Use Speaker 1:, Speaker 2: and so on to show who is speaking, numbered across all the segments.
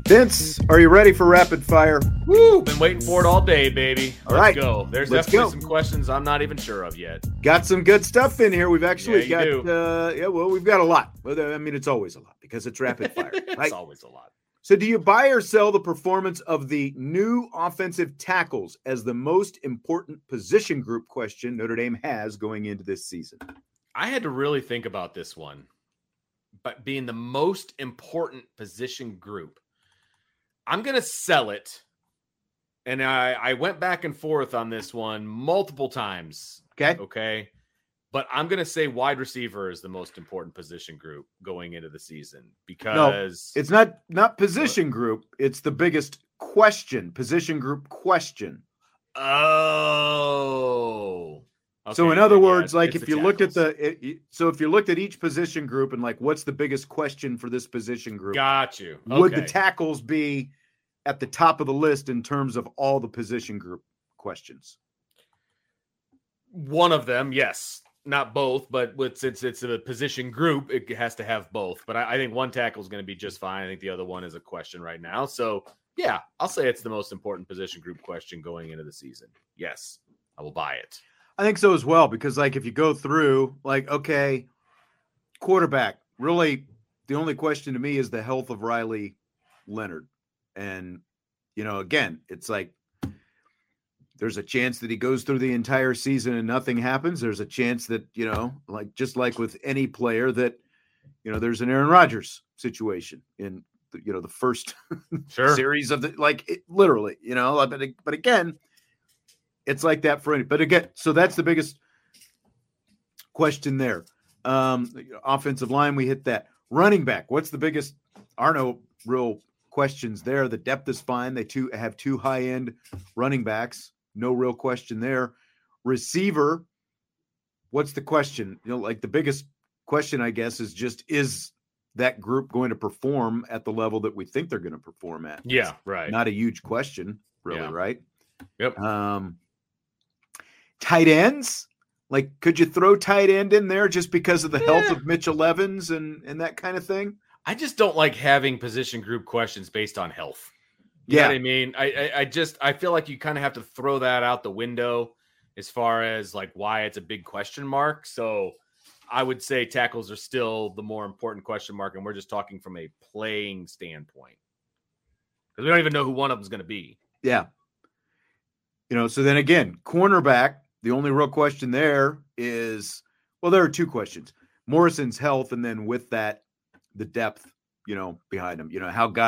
Speaker 1: Vince, are you ready for rapid fire?
Speaker 2: Woo! Been waiting for it all day, baby.
Speaker 1: Let's
Speaker 2: go. There's definitely some questions I'm not even sure of yet.
Speaker 1: Got some good stuff in here. We've actually
Speaker 2: got
Speaker 1: we've got a lot. I mean, it's always a lot because it's rapid fire.
Speaker 2: It's always a lot.
Speaker 1: So do you buy or sell the performance of the new offensive tackles as the most important position group question Notre Dame has going into this season?
Speaker 2: I had to really think about this one, but being the most important position group, I'm going to sell it. And I went back and forth on this one multiple times. Okay. But I'm going to say wide receiver is the most important position group going into the season because
Speaker 1: it's not position group. It's the biggest position group question.
Speaker 2: Oh, okay.
Speaker 1: So in other words, like if you looked at if you looked at each position group and like, what's the biggest question for this position group?
Speaker 2: Got you. Okay.
Speaker 1: Would the tackles be at the top of the list in terms of all the position group questions?
Speaker 2: One of them, yes. Not both, but since it's a position group, it has to have both. But I think one tackle is going to be just fine. I think the other one is a question right now. So, yeah, I'll say it's the most important position group question going into the season. Yes, I will buy it.
Speaker 1: I think so as well, because, like, if you go through, like, okay, quarterback, really the only question to me is the health of Riley Leonard. And, again, it's like there's a chance that he goes through the entire season and nothing happens. There's a chance that, just like with any player that, there's an Aaron Rodgers situation in, the first series of literally, but again, it's like that for any, but again, so that's the biggest question there. Offensive line, we hit that. Running back, what's the biggest? Are no real questions there. The depth is fine. They have two high-end running backs. No real question there. Receiver, what's the question? The biggest question, I guess, is that group going to perform at the level that we think they're going to perform at?
Speaker 2: Yeah, right.
Speaker 1: Not a huge question, really, right?
Speaker 2: Yep.
Speaker 1: Tight ends, could you throw tight end in there just because of the health of Mitchell Evans and that kind of thing?
Speaker 2: I just don't like having position group questions based on health. You know what I mean? I feel like you kind of have to throw that out the window as far as why it's a big question mark. So I would say tackles are still the more important question mark. And we're just talking from a playing standpoint because we don't even know who one of them is going to be.
Speaker 1: Yeah. So then again, cornerback, the only real question there is, there are two questions. Morrison's health. And then with that, the depth, behind him,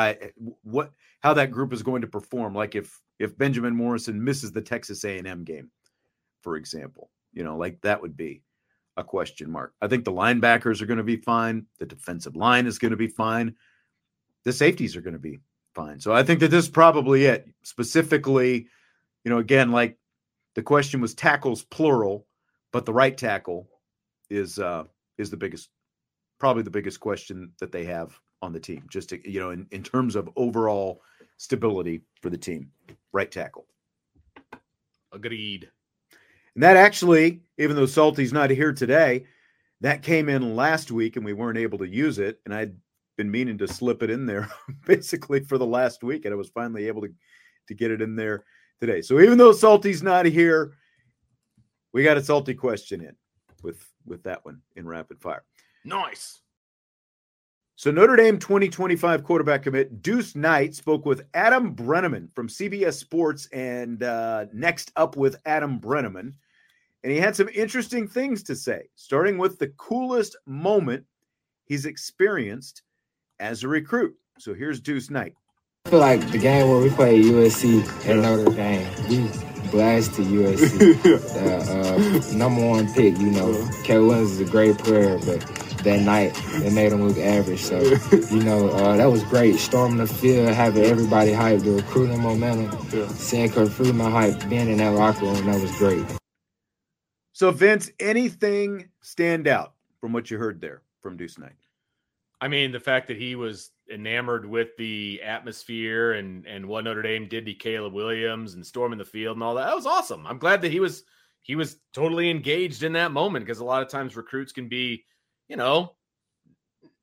Speaker 1: how that group is going to perform. Like if Benjamin Morrison misses the Texas A&M game, for example, that would be a question mark. I think the linebackers are going to be fine. The defensive line is going to be fine. The safeties are going to be fine. So I think that this is probably it. Specifically, again, the question was tackles plural, but the right tackle is the biggest, probably the biggest question that they have on the team, just to, in terms of overall stability for the team. Right tackle.
Speaker 2: Agreed.
Speaker 1: And that actually, even though Salty's not here today, that came in last week and we weren't able to use it. And I'd been meaning to slip it in there basically for the last week. And I was finally able to get it in there today. So even though Salty's not here, we got a Salty question in with that one in rapid fire.
Speaker 2: Nice.
Speaker 1: So Notre Dame 2025 quarterback commit Deuce Knight spoke with Adam Brenneman from CBS Sports and Next Up with Adam Brenneman. And he had some interesting things to say, starting with the coolest moment he's experienced as a recruit. So here's Deuce Knight.
Speaker 3: I feel like the game where we played USC at Notre Dame, we blasted USC. Number one pick, Caleb Williams is a great player, but that night they made him look average. So, that was great. Storming the field, having everybody hyped, the recruiting momentum, seeing Coach Freeman hype, being in that locker room, that was great.
Speaker 1: So, Vince, anything stand out from what you heard there from Deuce Knight?
Speaker 2: I mean, the fact that he was enamored with the atmosphere and what Notre Dame did to Caleb Williams and storming the field and all that. That was awesome. I'm glad that he was totally engaged in that moment because a lot of times recruits can be,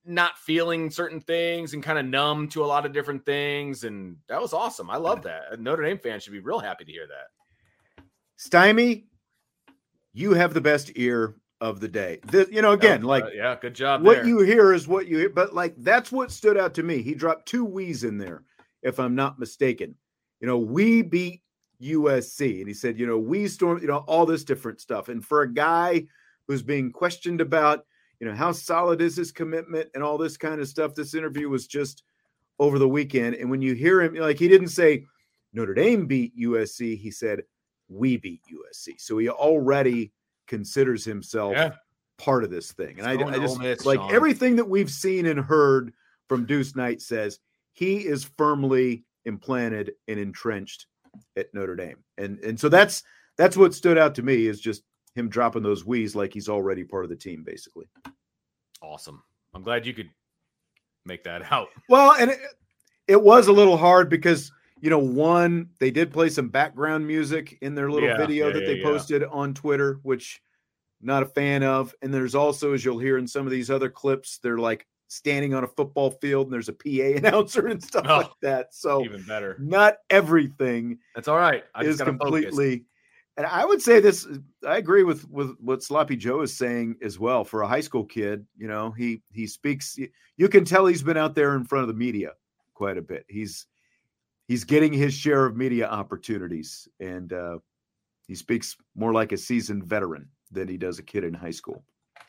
Speaker 2: not feeling certain things and kind of numb to a lot of different things. And that was awesome. I love that. A Notre Dame fan should be real happy to hear that.
Speaker 1: Stymie, you have the best ear of the day. Again,
Speaker 2: yeah, good job.
Speaker 1: What you hear is what you hear, but like that's what stood out to me. He dropped 2 we's in there, if I'm not mistaken. We beat USC, and he said, we stormed, all this different stuff. And for a guy who's being questioned about, how solid is his commitment and all this kind of stuff, this interview was just over the weekend. And when you hear him, he didn't say Notre Dame beat USC. He said, we beat USC. So he already considers himself part of this thing. And I just like Sean. Everything that we've seen and heard from Deuce Knight says he is firmly implanted and entrenched at Notre Dame. And so that's what stood out to me, is just him dropping those wheeze like he's already part of the team, basically.
Speaker 2: Awesome. I'm glad you could make that out.
Speaker 1: Well, and it was a little hard because, they did play some background music in their little video that they posted on Twitter, which not a fan of. And there's also, as you'll hear in some of these other clips, they're like standing on a football field and there's a PA announcer and stuff like that. So
Speaker 2: even better.
Speaker 1: Not everything.
Speaker 2: That's all right. I
Speaker 1: is completely focus. And I would say this, I agree with what Sloppy Joe is saying as well. For a high school kid, he speaks, you can tell he's been out there in front of the media quite a bit. He's getting his share of media opportunities, and he speaks more like a seasoned veteran than he does a kid in high school.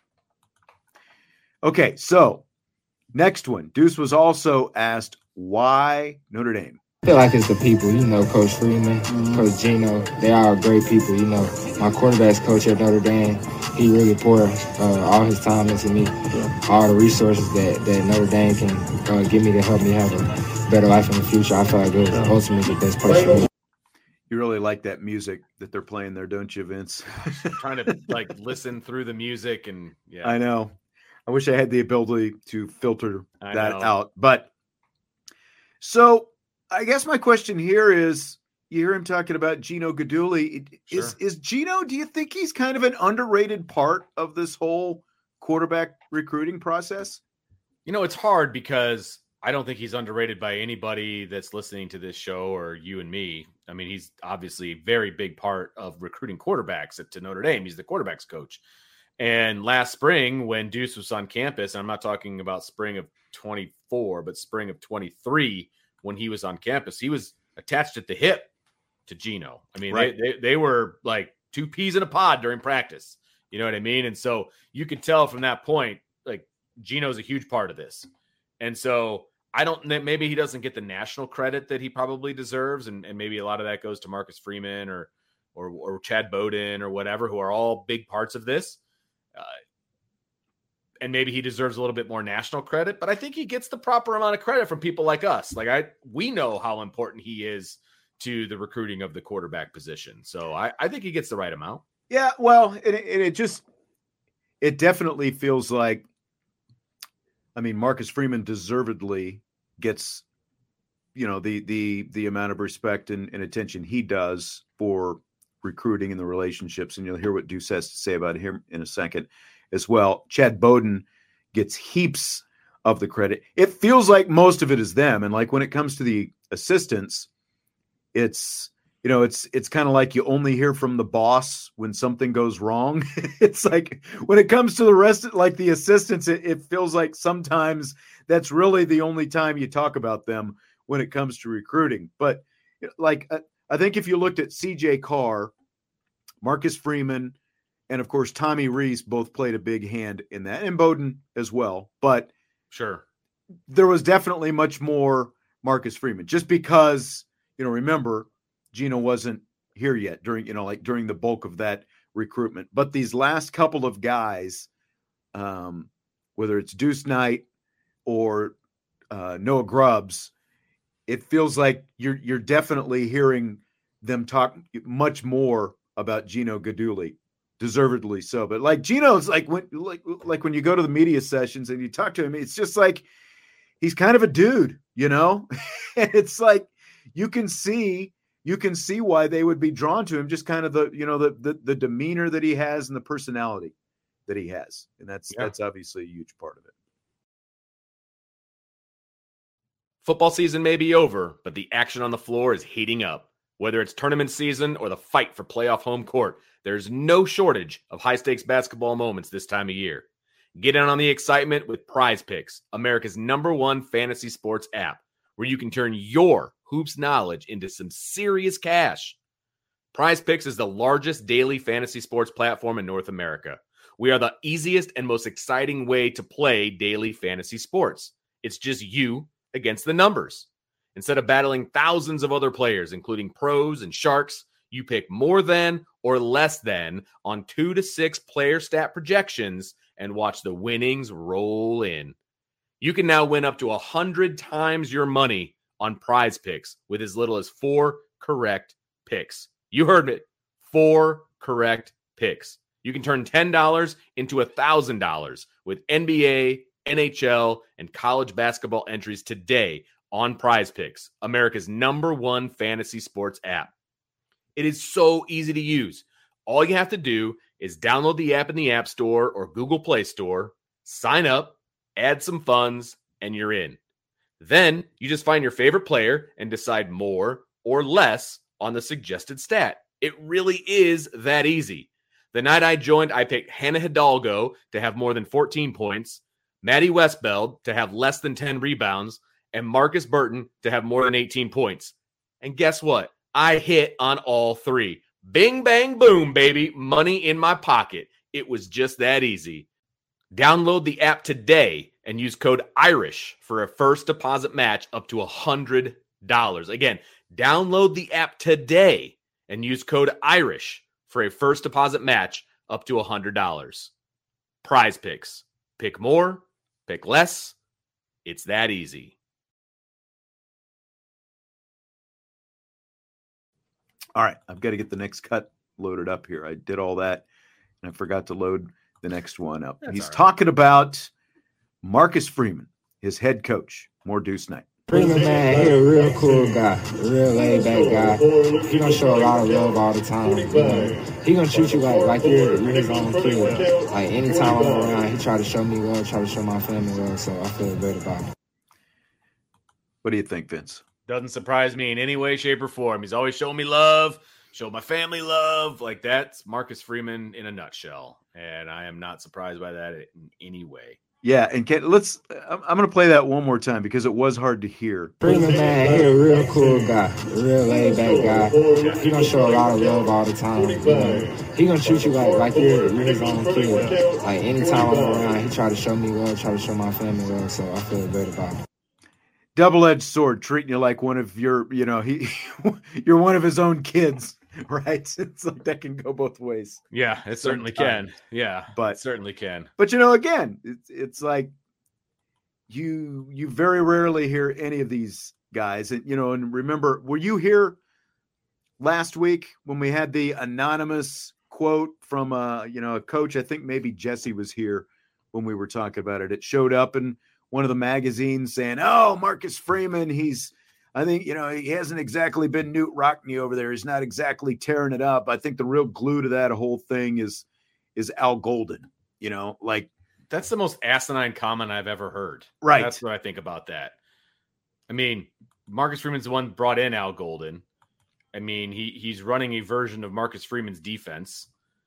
Speaker 1: Okay, so next one. Deuce was also asked, why Notre Dame?
Speaker 3: I feel like it's the people, Coach Freeman, Coach Gino, they are great people, My quarterback's coach at Notre Dame, he really poured all his time into me, all the resources that Notre Dame can give me to help me have a better life in the future. I feel like it was ultimately the best place for me.
Speaker 1: You really like that music that they're playing there, don't you, Vince?
Speaker 2: I'm trying to listen through the music, and
Speaker 1: I know. I wish I had the ability to filter that out. But so I guess my question here is, you hear him talking about Gino Guidugli.
Speaker 2: Sure.
Speaker 1: Is Gino, do you think he's kind of an underrated part of this whole quarterback recruiting process?
Speaker 2: It's hard because I don't think he's underrated by anybody that's listening to this show or you and me. I mean, he's obviously a very big part of recruiting quarterbacks to Notre Dame. He's the quarterbacks coach. And last spring, when Deuce was on campus, and I'm not talking about spring of 24, but spring of 23, when he was on campus, he was attached at the hip to Gino. I mean, right. they were like 2 peas in a pod during practice. You know what I mean? And so you could tell from that point, like, Gino's a huge part of this. And so maybe he doesn't get the national credit that he probably deserves. And maybe a lot of that goes to Marcus Freeman or Chad Bowden or whatever, who are all big parts of this. And maybe he deserves a little bit more national credit, but I think he gets the proper amount of credit from people like us. We know how important he is to the recruiting of the quarterback position. So I think he gets the right amount.
Speaker 1: Yeah. Well, it definitely feels like, Marcus Freeman deservedly gets, the amount of respect and attention he does for recruiting and the relationships. And you'll hear what Deuce has to say about him in a second as well. Chad Bowden gets heaps of the credit. It feels like most of it is them. And like when it comes to the assistants, it's kind of like you only hear from the boss when something goes wrong. It's like when it comes to the rest, like the assistants, it feels like sometimes that's really the only time you talk about them when it comes to recruiting. But like, I think if you looked at CJ Carr, Marcus Freeman, and of course, Tommy Rees both played a big hand in that, and Bowden as well. But
Speaker 2: sure,
Speaker 1: there was definitely much more Marcus Freeman, just because, remember, Gino wasn't here yet during the bulk of that recruitment. But these last couple of guys, whether it's Deuce Knight or Noah Grubbs, it feels like you're definitely hearing them talk much more about Gino Guidugli. Deservedly so. But like Gino's like when you go to the media sessions and you talk to him, it's just like he's kind of a dude, and it's like you can see why they would be drawn to him, just kind of the demeanor that he has and the personality that he has. And that's obviously a huge part of it.
Speaker 2: Football season may be over, but the action on the floor is heating up. Whether it's tournament season or the fight for playoff home court, there's no shortage of high-stakes basketball moments this time of year. Get in on the excitement with Prize Picks, America's #1 fantasy sports app, where you can turn your hoops knowledge into some serious cash. Prize Picks is the largest daily fantasy sports platform in North America. We are the easiest and most exciting way to play daily fantasy sports. It's just you against the numbers. Instead of battling thousands of other players, including pros and sharks, you pick more than or less than on 2 to 6 player stat projections and watch the winnings roll in. You can now win up to 100 times your money on Prize Picks with as little as 4 correct picks. You heard it. 4 correct picks. You can turn $10 into $1,000 with NBA, NHL, and college basketball entries today on Prize Picks, America's #1 fantasy sports app. It is so easy to use. All you have to do is download the app in the App Store or Google Play Store, sign up, add some funds, and you're in. Then you just find your favorite player and decide more or less on the suggested stat. It really is that easy. The night I joined, I picked Hannah Hidalgo to have more than 14 points, Maddie Westbeld to have less than 10 rebounds, and Marcus Burton to have more than 18 points. And guess what? I hit on all 3. Bing, bang, boom, baby. Money in my pocket. It was just that easy. Download the app today and use code IRISH for a first deposit match up to $100. Again, download the app today and use code IRISH for a first deposit match up to $100. Prize Picks. Pick more, pick less. It's that easy.
Speaker 1: All right, I've got to get the next cut loaded up here. I did all that, and I forgot to load the next one up.
Speaker 2: That's
Speaker 1: He's
Speaker 2: all right.
Speaker 1: talking about Marcus Freeman, his head coach. More Deuce Night.
Speaker 3: Freeman, man, he a real cool guy, real laid back guy. He gonna show a lot of love all the time. You know? He gonna treat you like you're his own kid. Like anytime I'm around, he try to show me love, try to show my family love. So I feel great about it.
Speaker 1: What do you think, Vince?
Speaker 2: Doesn't surprise me in any way, shape, or form. He's always showing me love, showing my family love. Like, that's Marcus Freeman in a nutshell. And I am not surprised by that in any way.
Speaker 1: Yeah, and I'm going to play that one more time because it was hard to hear.
Speaker 3: Freeman, man, he a real cool guy, real laid back guy. He gonna show a lot of love all the time. You know? He gonna treat you like you're his own kid. Like anytime I'm around, he try to show me love, try to show my family love. So I feel great about it.
Speaker 1: Double-edged sword, treating you like one of your, you're one of his own kids, right? It's like that can go both ways.
Speaker 2: Yeah, it certainly can. Yeah,
Speaker 1: but
Speaker 2: it certainly can.
Speaker 1: But again, it's like you very rarely hear any of these guys, and and remember, were you here last week when we had the anonymous quote from a coach? I think maybe Jesse was here when we were talking about it. It showed up in one of the magazines saying, "Oh, Marcus Freeman, I think, he hasn't exactly been Newt Rockne over there. He's not exactly tearing it up." I think the real glue to that whole thing is Al Golden,
Speaker 2: that's the most asinine comment I've ever heard.
Speaker 1: Right.
Speaker 2: That's what I think about that. I mean, Marcus Freeman's the one brought in Al Golden. I mean, he's running a version of Marcus Freeman's defense.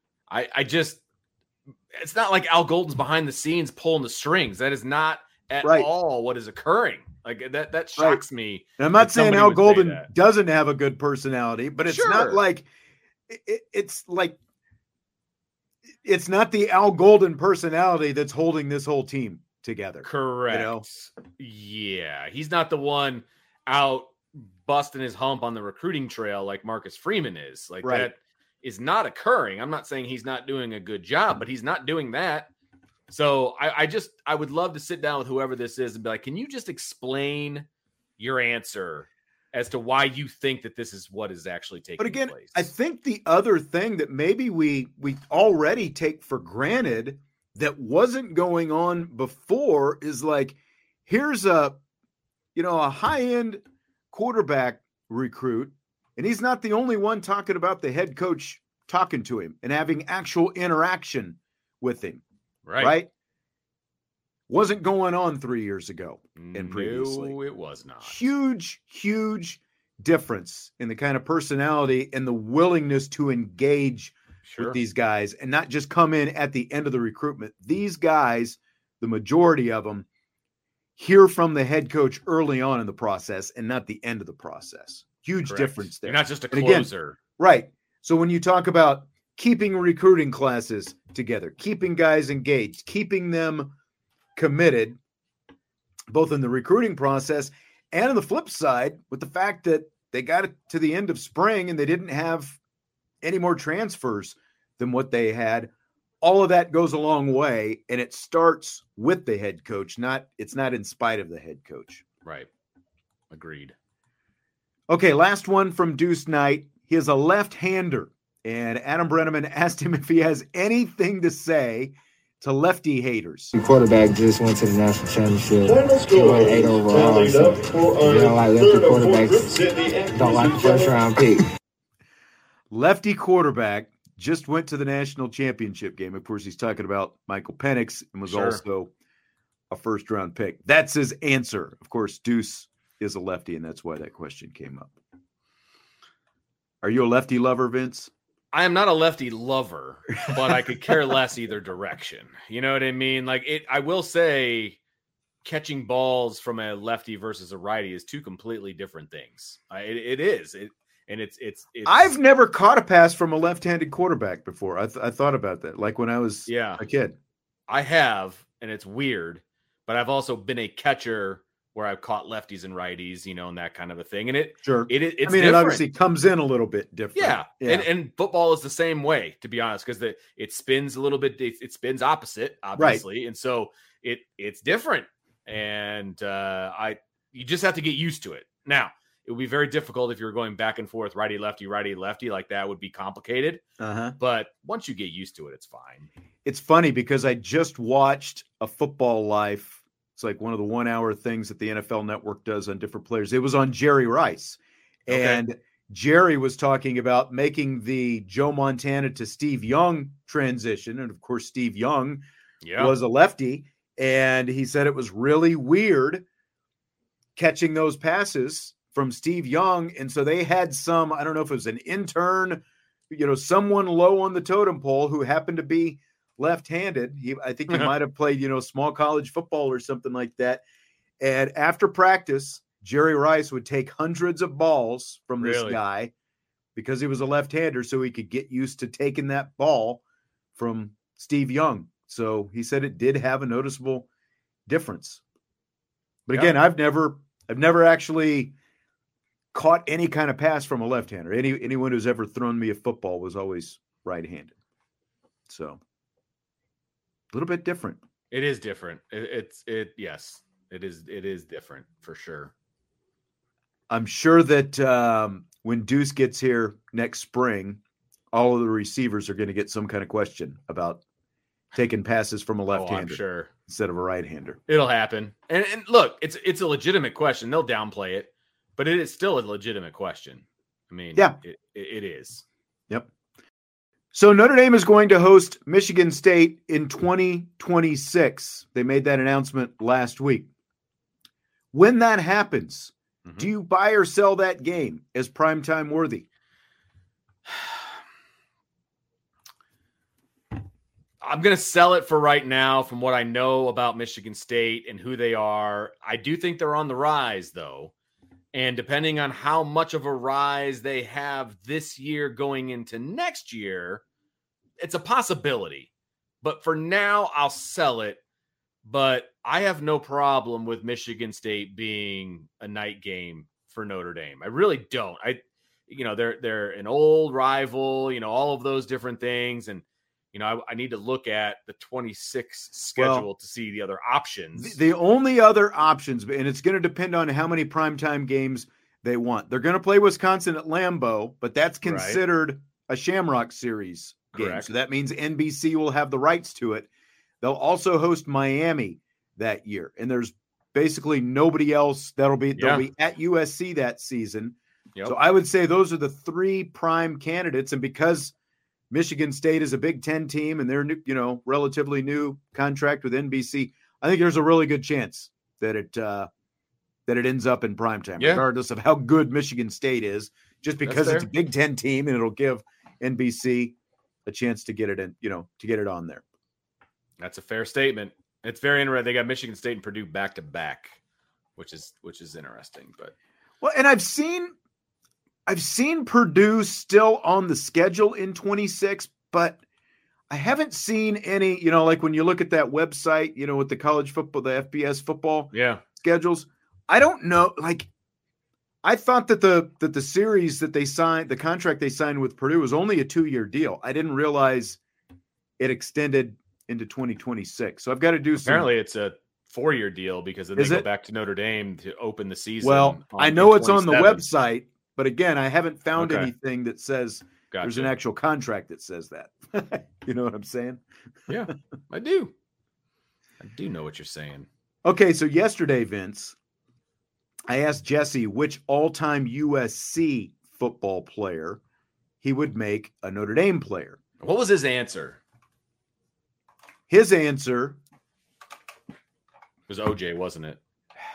Speaker 2: It's not like Al Golden's behind the scenes pulling the strings. That is not at all what is occurring. Like that shocks me.
Speaker 1: And I'm not saying Al Golden doesn't have a good personality, but it's not like it's like it's not the Al Golden personality that's holding this whole team together.
Speaker 2: Correct. Yeah, he's not the one out busting his hump on the recruiting trail like Marcus Freeman is. Like that is not occurring. I'm not saying he's not doing a good job, but he's not doing that. So I would love to sit down with whoever this is and be like, can you just explain your answer as to why you think that this is what is actually taking place? But again,
Speaker 1: I think the other thing that maybe we already take for granted that wasn't going on before is like, here's a high-end quarterback recruit, and he's not the only one talking about the head coach talking to him and having actual interaction with him.
Speaker 2: Right.
Speaker 1: Wasn't going on 3 years ago and previously.
Speaker 2: No, it was not.
Speaker 1: Huge difference in the kind of personality and the willingness to engage with these guys and not just come in at the end of the recruitment. These guys, the majority of them, hear from the head coach early on in the process and not the end of the process. Huge difference there.
Speaker 2: You're not just a closer.
Speaker 1: Again, right. So when you talk about keeping recruiting classes together, keeping guys engaged, keeping them committed, both in the recruiting process and on the flip side, with the fact that they got it to the end of spring and they didn't have any more transfers than what they had, all of that goes a long way, and it starts with the head coach. It's not in spite of the head coach.
Speaker 2: Right. Agreed.
Speaker 1: Okay, last one from Deuce Knight. He is a left-hander, and Adam Brenneman asked him if he has anything to say to lefty haters.
Speaker 3: The quarterback just went to the national championship. He went 8 overall. So you don't like lefty quarterbacks. Don't like the first-round pick.
Speaker 1: Lefty quarterback just went to the national championship game. Of course, he's talking about Michael Penix and was also a first-round pick. That's his answer. Of course, Deuce is a lefty, and that's why that question came up. Are you a lefty lover, Vince?
Speaker 2: I am not a lefty lover, but I could care less either direction. You know what I mean? Like I will say catching balls from a lefty versus a righty is two completely different things. It is. It's
Speaker 1: I've never caught a pass from a left-handed quarterback before. I thought about that. Like when I was a kid.
Speaker 2: I have, and it's weird, but I've also been a catcher where I've caught lefties and righties, and that kind of a thing. And it's
Speaker 1: it obviously comes in a little bit different.
Speaker 2: Yeah. And football is the same way, to be honest, because it spins a little bit. It spins opposite, obviously. Right. And so it's different. And you just have to get used to it. Now, it would be very difficult if you were going back and forth, righty, lefty, like that would be complicated. But once you get used to it, it's fine.
Speaker 1: It's funny because I just watched a Football Life. It's like one of the 1 hour things that the NFL Network does on different players. It was on Jerry Rice. And Jerry was talking about making the Joe Montana to Steve Young transition. And of course, Steve Young was a lefty. And he said it was really weird catching those passes from Steve Young. And so they had I don't know if it was an intern, someone low on the totem pole who happened to be left-handed. I think he might have played, small college football or something like that. And after practice, Jerry Rice would take hundreds of balls from this guy because he was a left-hander, so he could get used to taking that ball from Steve Young. So he said it did have a noticeable difference. But again, I've never actually caught any kind of pass from a left-hander. Anyone who's ever thrown me a football was always right-handed. So a little bit different.
Speaker 2: It is different. Yes, it is different for sure.
Speaker 1: I'm sure that when Deuce gets here next spring, all of the receivers are going to get some kind of question about taking passes from a left-hander
Speaker 2: sure.
Speaker 1: instead of a right-hander.
Speaker 2: It'll happen. And look, it's a legitimate question. They'll downplay it, but it is still a legitimate question. I mean, it is.
Speaker 1: Yep. So Notre Dame is going to host Michigan State in 2026. They made that announcement last week. When that happens, do you buy or sell that game as primetime worthy?
Speaker 2: I'm going to sell it for right now from what I know about Michigan State and who they are. I do think they're on the rise, though. And depending on how much of a rise they have this year going into next year, it's a possibility. But for now, I'll sell it. But I have no problem with Michigan State being a night game for Notre Dame. I really don't. They're an old rival, all of those different things. And, I need to look at the 26 schedule to see the other options.
Speaker 1: The only other options, and it's going to depend on how many primetime games they want. They're going to play Wisconsin at Lambeau, but that's considered a Shamrock Series game.
Speaker 2: Correct.
Speaker 1: So that means NBC will have the rights to it. They'll also host Miami that year. And there's basically nobody else they'll be at USC that season. Yep. So I would say those are the three prime candidates. And because Michigan State is a Big Ten team and they're relatively new contract with NBC, I think there's a really good chance that it ends up in primetime, regardless of how good Michigan State is, just because it's a Big Ten team and it'll give NBC a chance to get it in, to get it on there.
Speaker 2: That's a fair statement. It's very interesting. They got Michigan State and Purdue back to back, which is interesting. But
Speaker 1: and I've seen Purdue still on the schedule in 26, but I haven't seen any, like when you look at that website, with the college football, the FBS football schedules. I don't know. Like, I thought that the series that they signed, the contract they signed with Purdue was only a 2-year deal. I didn't realize it extended into 2026. So I've got to do
Speaker 2: Apparently it's a 4-year deal because then they go back to Notre Dame to open the season.
Speaker 1: Well, I know it's on the website, but again, I haven't found anything that says there's an actual contract that says that. You know what I'm saying?
Speaker 2: Yeah, I do. I do know what you're saying.
Speaker 1: Okay, so yesterday, Vince, I asked Jesse which all-time USC football player he would make a Notre Dame player.
Speaker 2: What was his answer?
Speaker 1: His answer
Speaker 2: was OJ, wasn't it?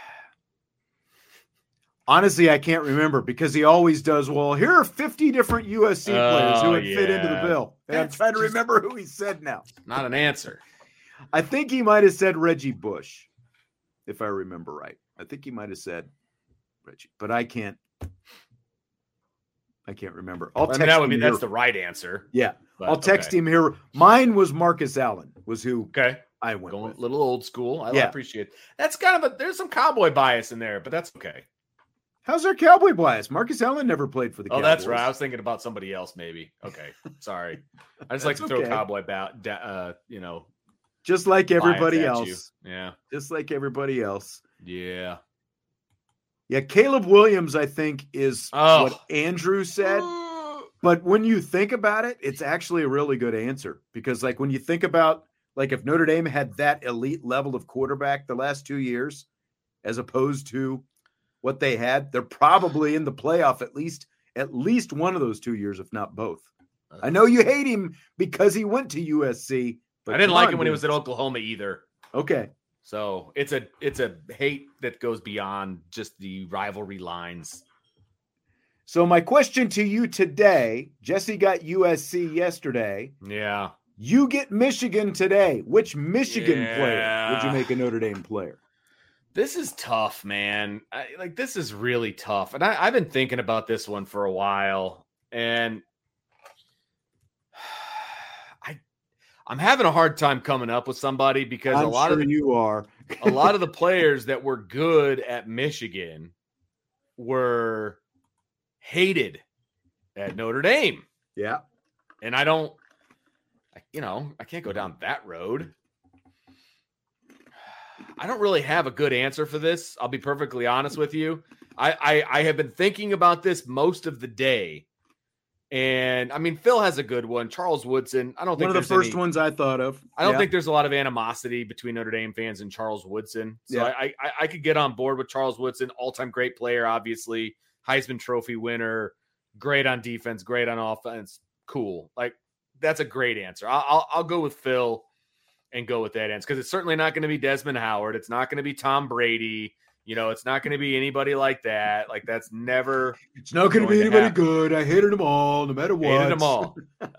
Speaker 1: Honestly, I can't remember because he always does. Well, here are 50 different USC players who would fit into the bill. And I'm trying to remember who he said now.
Speaker 2: Not an answer.
Speaker 1: I think he might have said Reggie Bush, if I remember right. I think he might have said Reggie, but I can't remember.
Speaker 2: That's the right answer.
Speaker 1: Yeah. But, I'll text him here. Mine was Marcus Allen, was who I went
Speaker 2: going
Speaker 1: with.
Speaker 2: A little old school. I appreciate it. That's kind of there's some cowboy bias in there, but that's okay.
Speaker 1: How's there cowboy bias? Marcus Allen never played for the Cowboys.
Speaker 2: Oh, that's right. I was thinking about somebody else, maybe. Okay. Sorry. I just like to throw cowboy
Speaker 1: just like everybody else.
Speaker 2: Yeah.
Speaker 1: Just like everybody else.
Speaker 2: Yeah.
Speaker 1: Yeah, Caleb Williams, I think, is what Andrew said. But when you think about it, it's actually a really good answer. Because, like, when you think about, like, if Notre Dame had that elite level of quarterback the last 2 years, as opposed to what they had, they're probably in the playoff at least one of those 2 years, if not both. I know you hate him because he went to USC. But
Speaker 2: I didn't like him when he was at Oklahoma either.
Speaker 1: Okay.
Speaker 2: So it's a hate that goes beyond just the rivalry lines.
Speaker 1: So my question to you today, Jesse got USC yesterday.
Speaker 2: Yeah.
Speaker 1: You get Michigan today. Which Michigan player would you make a Notre Dame player?
Speaker 2: This is tough, man. This is really tough. And I've been thinking about this one for a while. And I'm having a hard time coming up with somebody because a lot of the players that were good at Michigan were hated at Notre Dame.
Speaker 1: Yeah.
Speaker 2: And I can't go down that road. I don't really have a good answer for this. I'll be perfectly honest with you. I have been thinking about this most of the day. And I mean, Phil has a good one. Charles Woodson. I don't think
Speaker 1: one of the first ones I thought of.
Speaker 2: I don't think there's a lot of animosity between Notre Dame fans and Charles Woodson. So I could get on board with Charles Woodson, all-time great player, obviously, Heisman Trophy winner, great on defense, great on offense. Cool. Like, that's a great answer. I'll go with Phil and go with that answer because it's certainly not going to be Desmond Howard. It's not going to be Tom Brady. It's not going to be anybody like that. Like, that's never.
Speaker 1: It's not going to be anybody good. I hated them all, no matter what.
Speaker 2: Hated them all.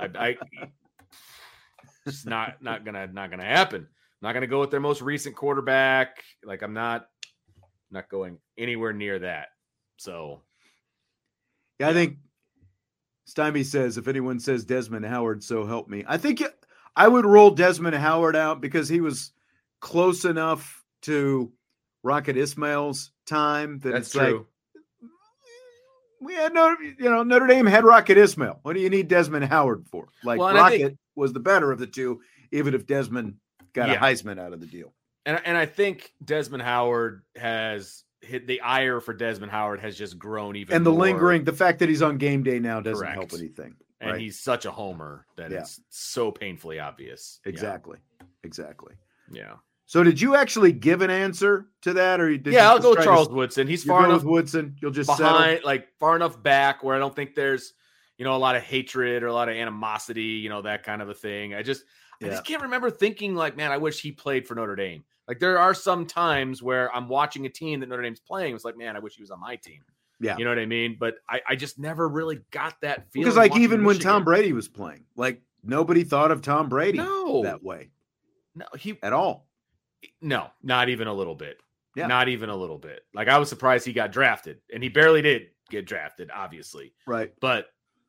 Speaker 2: It's not gonna happen. I'm not gonna go with their most recent quarterback. Like, I'm not going anywhere near that. So,
Speaker 1: yeah, I think Stymie says if anyone says Desmond Howard, so help me. I think I would roll Desmond Howard out because he was close enough to Rocket Ismail's time that
Speaker 2: that's
Speaker 1: it's
Speaker 2: true.
Speaker 1: Like we had Notre Dame had Rocket Ismail. What do you need Desmond Howard for? Like, Rocket was the better of the two, even if Desmond got a Heisman out of the deal.
Speaker 2: And I think Desmond Howard has hit the ire for Desmond Howard has just grown even
Speaker 1: and the
Speaker 2: more.
Speaker 1: Lingering, the fact that he's on game day now doesn't help anything.
Speaker 2: And he's such a homer that it's so painfully obvious.
Speaker 1: Exactly.
Speaker 2: Yeah.
Speaker 1: So did you actually give an answer to that, or did
Speaker 2: I'll go with Charles Woodson. He's far enough
Speaker 1: with Woodson. You'll just
Speaker 2: behind,
Speaker 1: settle.
Speaker 2: like far enough back where I don't think there's a lot of hatred or a lot of animosity, that kind of a thing. I just can't remember thinking like, man, I wish he played for Notre Dame. Like there are some times where I'm watching a team that Notre Dame's playing. It's like, man, I wish he was on my team.
Speaker 1: Yeah.
Speaker 2: You know what I mean? But I just never really got that feeling.
Speaker 1: Because like
Speaker 2: watching
Speaker 1: even when
Speaker 2: Michigan.
Speaker 1: Tom Brady was playing, like nobody thought of Tom Brady
Speaker 2: No.
Speaker 1: that way
Speaker 2: No,
Speaker 1: at all.
Speaker 2: No, not even a little bit.
Speaker 1: Yeah.
Speaker 2: Not even a little bit. Like I was surprised he got drafted, and he barely did get drafted, obviously.
Speaker 1: Right.
Speaker 2: But,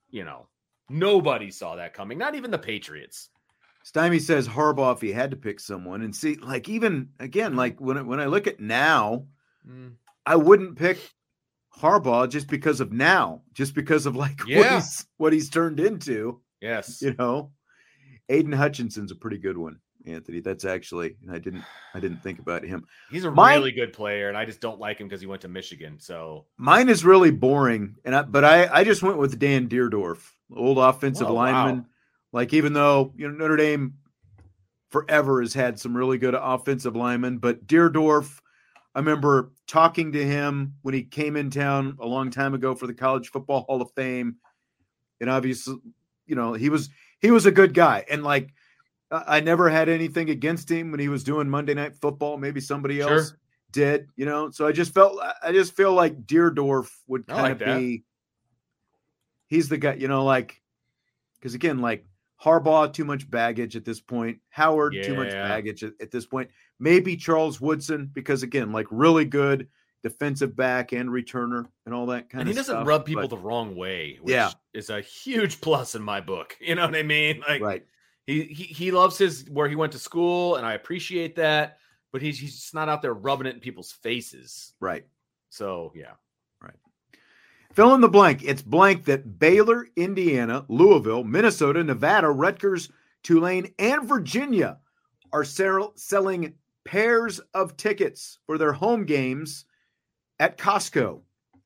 Speaker 2: nobody saw that coming. Not even the Patriots.
Speaker 1: Stymie says Harbaugh if he had to pick someone. And see, like even again, like when I look at now, I wouldn't pick Harbaugh just because of now, just because of like what he's turned into.
Speaker 2: Yes.
Speaker 1: Aiden Hutchinson's a pretty good one, Anthony. That's actually, I didn't think about him.
Speaker 2: He's a really good player, and I just don't like him because he went to Michigan. So
Speaker 1: mine is really boring, but I just went with Dan Deerdorf, old offensive lineman. Wow. Like even though Notre Dame forever has had some really good offensive linemen, but Deerdorf, I remember talking to him when he came in town a long time ago for the College Football Hall of Fame, and obviously, he was a good guy, and like I never had anything against him when he was doing Monday Night Football. Maybe somebody else did, So I just feel like Deerdorf would kind of be. He's the guy, because again, like Harbaugh, too much baggage at this point. Howard, too much baggage at this point. Maybe Charles Woodson, because again, like really good defensive back and returner and all that kind of stuff. And
Speaker 2: he doesn't rub people the wrong way, which is a huge plus in my book. You know what I mean? Like,
Speaker 1: right.
Speaker 2: He loves where he went to school, and I appreciate that, but he's just not out there rubbing it in people's faces.
Speaker 1: Right.
Speaker 2: So, yeah.
Speaker 1: Right. Fill in the blank. It's blank that Baylor, Indiana, Louisville, Minnesota, Nevada, Rutgers, Tulane, and Virginia are selling pairs of tickets for their home games at Costco.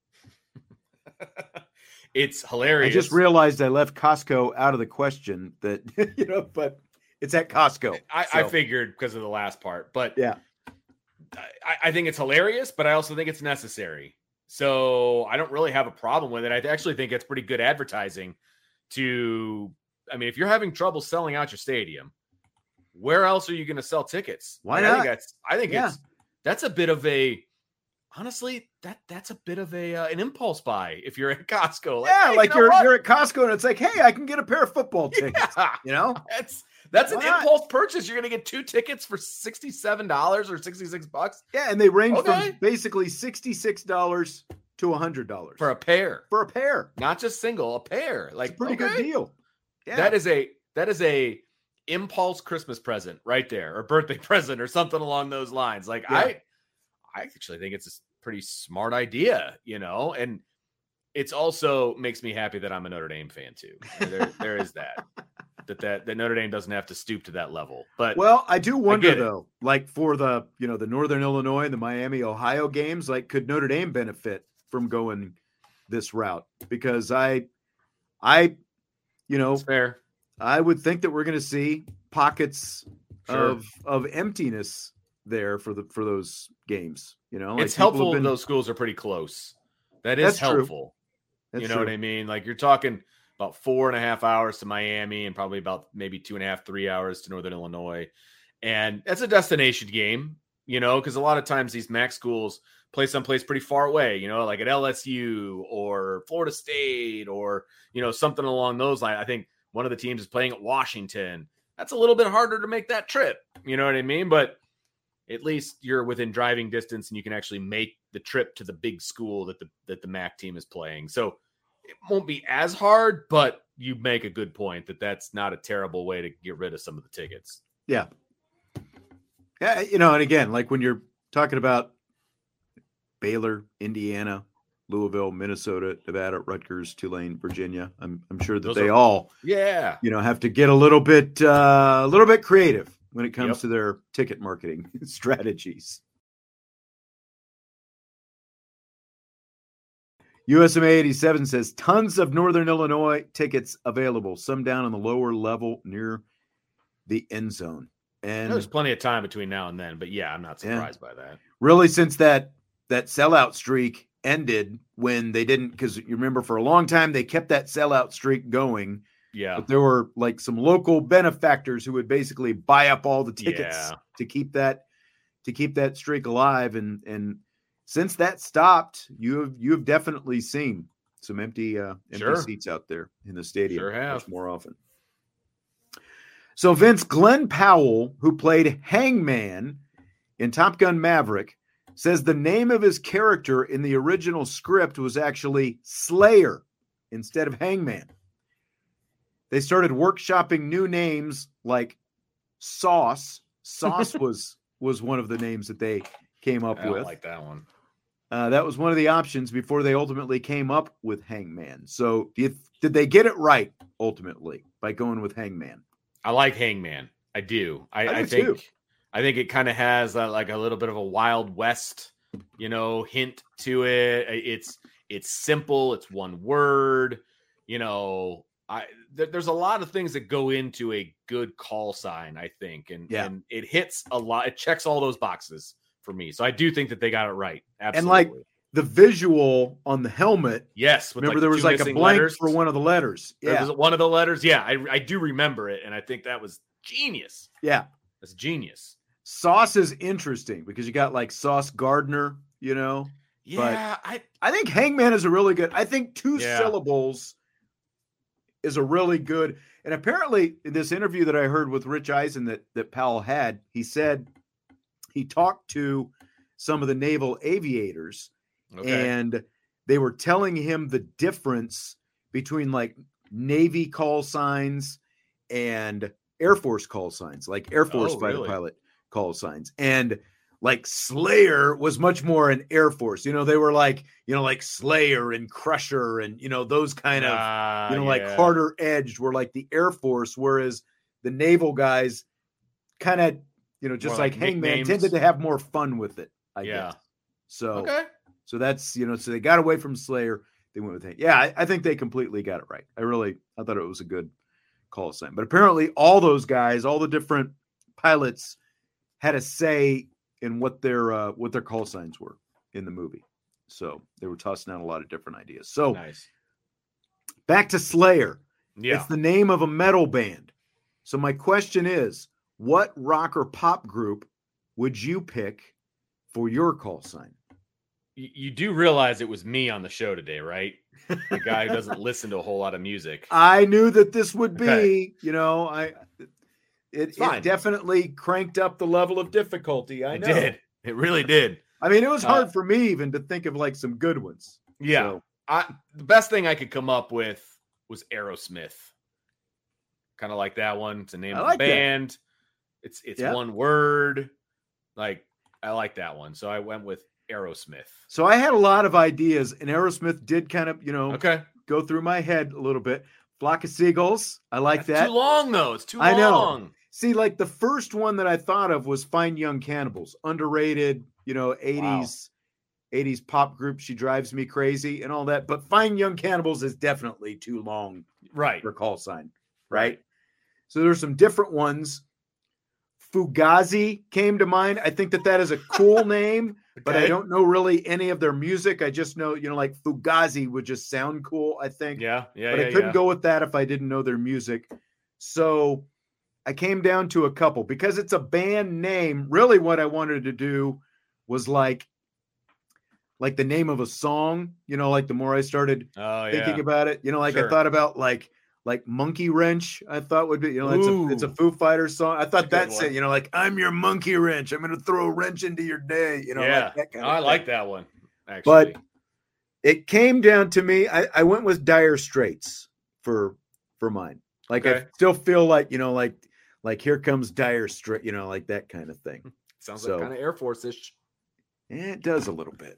Speaker 2: It's hilarious.
Speaker 1: I just realized I left Costco out of the question that, but it's at Costco.
Speaker 2: I figured because of the last part, but
Speaker 1: yeah,
Speaker 2: I think it's hilarious, but I also think it's necessary. So I don't really have a problem with it. I actually think it's pretty good advertising if you're having trouble selling out your stadium, where else are you going to sell tickets?
Speaker 1: Why not?
Speaker 2: I think that's a bit of honestly, that's a bit of an impulse buy if you're at Costco.
Speaker 1: Like, you're at Costco and it's like, hey, I can get a pair of football tickets.
Speaker 2: That's an impulse purchase. You're going to get 2 tickets for $67 or $66.
Speaker 1: Yeah, and they range from basically $66 to $100
Speaker 2: for a pair.
Speaker 1: For a pair,
Speaker 2: not just single, a pair. Like
Speaker 1: it's a pretty good deal. Yeah,
Speaker 2: that is a impulse Christmas present right there, or birthday present, or something along those lines. Like I actually think it's a pretty smart idea, and it's also makes me happy that I'm a Notre Dame fan too. There is that Notre Dame doesn't have to stoop to that level. But
Speaker 1: I do wonder though, like for the the Northern Illinois and the Miami, Ohio games, like could Notre Dame benefit from going this route? Because it's
Speaker 2: fair.
Speaker 1: I would think that we're going to see pockets of emptiness there for those games.
Speaker 2: It's helpful when those schools are pretty close. That's helpful. You know what I mean? Like you're talking about 4.5 hours to Miami and probably about maybe 2.5, 3 hours to Northern Illinois. And that's a destination game, because a lot of times these MAC schools play someplace pretty far away, like at LSU or Florida State or, something along those lines. I think one of the teams is playing at Washington. That's a little bit harder to make that trip. You know what I mean? But at least you're within driving distance and you can actually make the trip to the big school that the MAC team is playing. So it won't be as hard, but you make a good point that that's not a terrible way to get rid of some of the tickets.
Speaker 1: Yeah. Yeah. And again, like when you're talking about Baylor, Indiana, Louisville, Minnesota, Nevada, Rutgers, Tulane, Virginia, I'm sure that they all, have to get a little bit creative when it comes to their ticket marketing strategies. USMA 87 says tons of Northern Illinois tickets available, some down on the lower level near the end zone. And
Speaker 2: there's plenty of time between now and then, but I'm not surprised by that.
Speaker 1: Really, since that sellout streak ended when they didn't, because you remember for a long time they kept that sellout streak going.
Speaker 2: Yeah.
Speaker 1: But there were like some local benefactors who would basically buy up all the tickets to keep that to keep that streak alive. And since that stopped, you've definitely seen some empty
Speaker 2: Sure.
Speaker 1: seats out there in the stadium
Speaker 2: Sure have.
Speaker 1: much more often. So Vince, Glenn Powell, who played Hangman in Top Gun Maverick, says the name of his character in the original script was actually Slayer instead of Hangman. They started workshopping new names like Sauce. Sauce was one of the names that they came up
Speaker 2: I
Speaker 1: with.
Speaker 2: don't like that one.
Speaker 1: That was one of the options before they ultimately came up with Hangman. So did they get it right ultimately by going with Hangman?
Speaker 2: I like Hangman. I do. I
Speaker 1: do
Speaker 2: think
Speaker 1: too.
Speaker 2: I think it kind of has like a little bit of a Wild West, hint to it. It's simple. It's one word. There's a lot of things that go into a good call sign, I think, and it hits a lot. It checks all those boxes for me. So I do think that they got it right. Absolutely.
Speaker 1: And like the visual on the helmet.
Speaker 2: Yes.
Speaker 1: Remember there was like a blank letters for one of the letters.
Speaker 2: Yeah. Was one of the letters. Yeah. I do remember it. And I think that was genius.
Speaker 1: Yeah.
Speaker 2: That's genius.
Speaker 1: Sauce is interesting because you got like Sauce Gardner,
Speaker 2: Yeah.
Speaker 1: But I think Hangman is a really good. I think two syllables is a really good. And apparently in this interview that I heard with Rich Eisen that Powell had, he said he talked to some of the naval aviators and they were telling him the difference between like Navy call signs and Air Force call signs, like Air Force fighter pilot call signs. And like Slayer was much more an Air Force. They were like, like Slayer and Crusher and, those kind of, like harder edged were like the Air Force, whereas the naval guys kind of, just more like Hangman tended to have more fun with it, I guess. So, so that's, so they got away from Slayer. They went with it. Yeah, I think they completely got it right. I thought it was a good call sign. But apparently all those guys, all the different pilots had a say in what their call signs were in the movie. So they were tossing out a lot of different ideas. So
Speaker 2: nice.
Speaker 1: Back to Slayer.
Speaker 2: Yeah.
Speaker 1: It's the name of a metal band. So my question is, what rock or pop group would you pick for your call sign?
Speaker 2: You do realize it was me on the show today, right? The guy who doesn't listen to a whole lot of music.
Speaker 1: I knew that this would be, it definitely cranked up the level of difficulty. I know.
Speaker 2: It did. It really did.
Speaker 1: I mean, it was hard for me even to think of like some good ones.
Speaker 2: Yeah. So. The best thing I could come up with was Aerosmith. Kind of like that one. It's the name of the band. That. It's one word. Like, I like that one. So I went with Aerosmith.
Speaker 1: So I had a lot of ideas, and Aerosmith did kind of, go through my head a little bit. Flock of Seagulls. I like that.
Speaker 2: Too long, though. It's too long.
Speaker 1: I know. See, like the first one that I thought of was Fine Young Cannibals. Underrated, 80s pop group. She Drives Me Crazy and all that. But Fine Young Cannibals is definitely too long for call sign. Right? So there's some different ones. Fugazi came to mind. I think that is a cool name, but I don't know really any of their music. I just know, like Fugazi would just sound cool, I think.
Speaker 2: Yeah.
Speaker 1: But I couldn't go with that if I didn't know their music. So I came down to a couple because it's a band name. Really what I wanted to do was like the name of a song, like the more I started thinking about it, I thought about like Monkey Wrench, I thought would be, it's a Foo Fighters song. I thought that's it, like, I'm your monkey wrench. I'm going to throw a wrench into your day, like that kind of thing.
Speaker 2: Like that one, actually.
Speaker 1: But it came down to me. I went with Dire Straits for mine. Like, I still feel like, like Here Comes Dire Straits, like that kind of thing.
Speaker 2: Sounds like kind of Air Force-ish.
Speaker 1: Yeah, it does a little bit.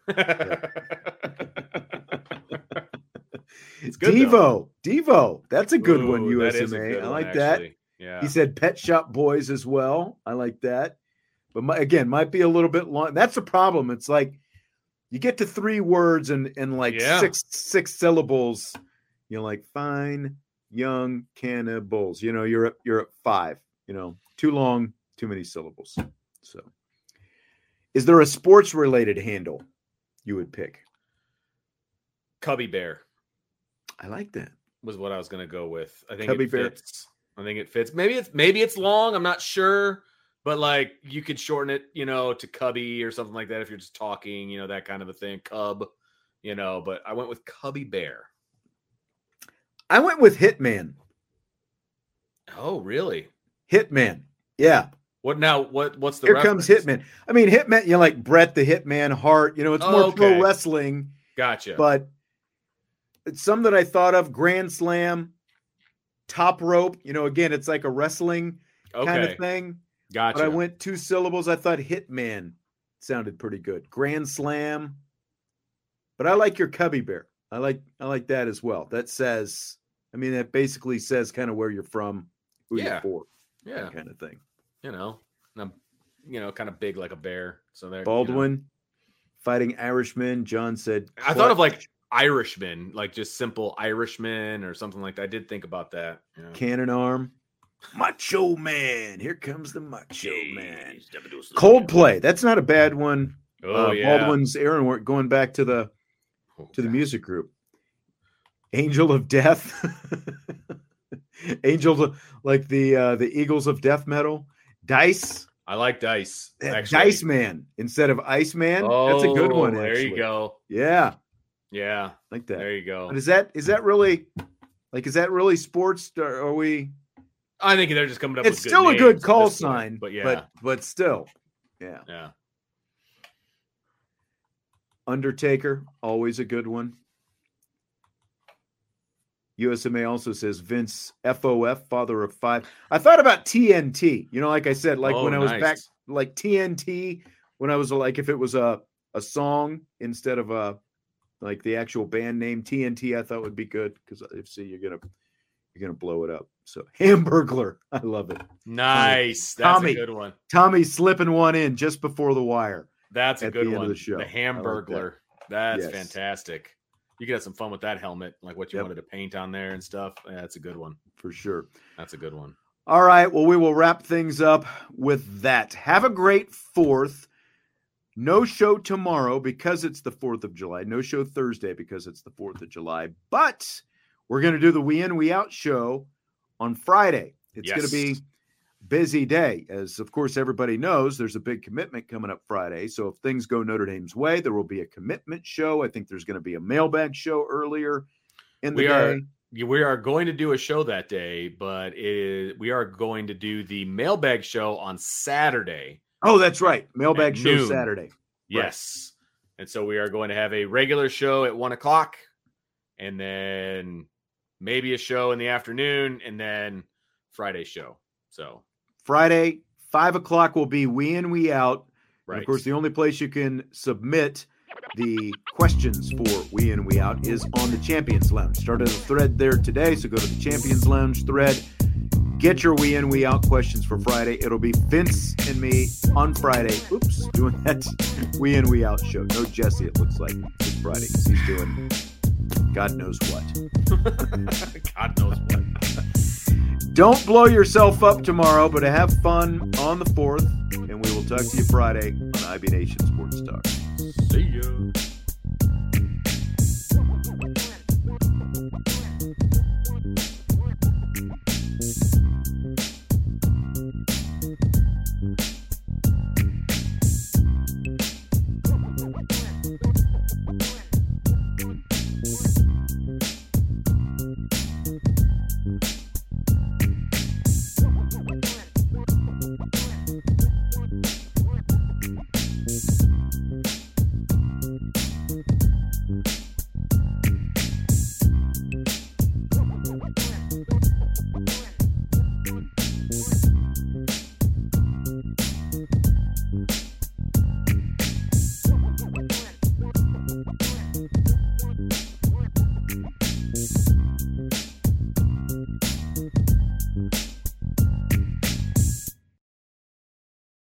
Speaker 2: It's good,
Speaker 1: Devo. That's a good one, USMA. I like that.
Speaker 2: Yeah.
Speaker 1: He said Pet Shop Boys as well. I like that. But might be a little bit long. That's the problem. It's like you get to 3 words and like six syllables, like Fine Young Cannibals. You're at 5. Too long, too many syllables. So is there a sports related handle you would pick?
Speaker 2: Cubby Bear.
Speaker 1: I like that.
Speaker 2: Was what I was going to go with. I think
Speaker 1: Cubby
Speaker 2: it
Speaker 1: Bear.
Speaker 2: fits. I think it fits. Maybe it's long. I'm not sure, But like you could shorten it, to Cubby or something like that if you're just talking, that kind of a thing. Cub, but I went with Cubby Bear.
Speaker 1: I went with Hitman.
Speaker 2: Oh, really?
Speaker 1: Hitman. Yeah.
Speaker 2: What now? What's the
Speaker 1: Here
Speaker 2: reference?
Speaker 1: comes Hitman. I mean, Hitman, like Bret the Hitman Hart, it's more pro wrestling.
Speaker 2: Gotcha.
Speaker 1: But it's some that I thought of. Grand Slam, Top Rope. Again, it's like a wrestling kind of thing.
Speaker 2: Gotcha.
Speaker 1: But I went 2 syllables. I thought Hitman sounded pretty good. Grand Slam. But I like your Cubby Bear. I like that as well. That says, that basically says kind of where you're from, who you're for.
Speaker 2: Yeah.
Speaker 1: That kind of thing.
Speaker 2: And I'm, kind of big like a bear. So there.
Speaker 1: Baldwin, Fighting Irishman. John said.
Speaker 2: I thought of like Irishman, like just simple Irishman or something like that. I did think about that.
Speaker 1: Cannon Arm. Macho Man. Here comes the Macho Man. Coldplay. That's not a bad one.
Speaker 2: Oh, yeah.
Speaker 1: Baldwin's Aaron work going back to the the music group. Angel of Death. Angel, like the Eagles of death metal. Dice.
Speaker 2: I like Dice.
Speaker 1: Dice Man instead of Ice Man. That's a good one.
Speaker 2: There you go.
Speaker 1: Yeah.
Speaker 2: Yeah.
Speaker 1: Like that.
Speaker 2: There you go.
Speaker 1: But is that really sports? Or are we?
Speaker 2: I think they're just coming up.
Speaker 1: It's
Speaker 2: with
Speaker 1: still
Speaker 2: good
Speaker 1: a good
Speaker 2: names
Speaker 1: call
Speaker 2: at this
Speaker 1: sign,
Speaker 2: point, but
Speaker 1: but still, yeah.
Speaker 2: Yeah.
Speaker 1: Undertaker, always a good one. USMA also says Vince FOF, father of 5. I thought about TNT. Like I said, like when I was back, like TNT, when I was like, if it was a song instead of like the actual band name TNT, I thought would be good because you're gonna blow it up. So Hamburglar, I love it.
Speaker 2: Nice, that's a good one.
Speaker 1: Tommy slipping one in just before the wire.
Speaker 2: That's a good one.
Speaker 1: Of the show.
Speaker 2: The Hamburglar. That's
Speaker 1: yes.
Speaker 2: Fantastic. You could have some fun with that helmet, like what you wanted to paint on there and stuff. Yeah, that's a good one.
Speaker 1: For sure.
Speaker 2: That's a good one.
Speaker 1: All right. Well, we will wrap things up with that. Have a great 4th. No show tomorrow because it's the 4th of July. No show Thursday because it's the 4th of July. But we're going to do the We In, We Out show on Friday. It's going to be busy day. As, of course, everybody knows, there's a big commitment coming up Friday. So if things go Notre Dame's way, there will be a commitment show. I think there's going to be a mailbag show earlier in the day.
Speaker 2: We are going to do a show that day, but we are going to do the mailbag show on Saturday.
Speaker 1: Oh, that's right. Mailbag show noon. Saturday.
Speaker 2: Yes. Right. And so we are going to have a regular show at 1:00 and then maybe a show in the afternoon and then Friday show. So
Speaker 1: Friday, 5:00 will be We In, We Out.
Speaker 2: Right.
Speaker 1: And of course, the only place you can submit the questions for We In, We Out is on the Champions Lounge. Started a thread there today, so go to the Champions Lounge thread. Get your We In, We Out questions for Friday. It'll be Vince and me on Friday. Oops, doing that We In, We Out show. No Jesse, it looks like, this Friday. He's doing God knows what.
Speaker 2: God knows what.
Speaker 1: Don't blow yourself up tomorrow, but have fun on the 4th, and we will talk to you Friday on IB Nation Sports Talk.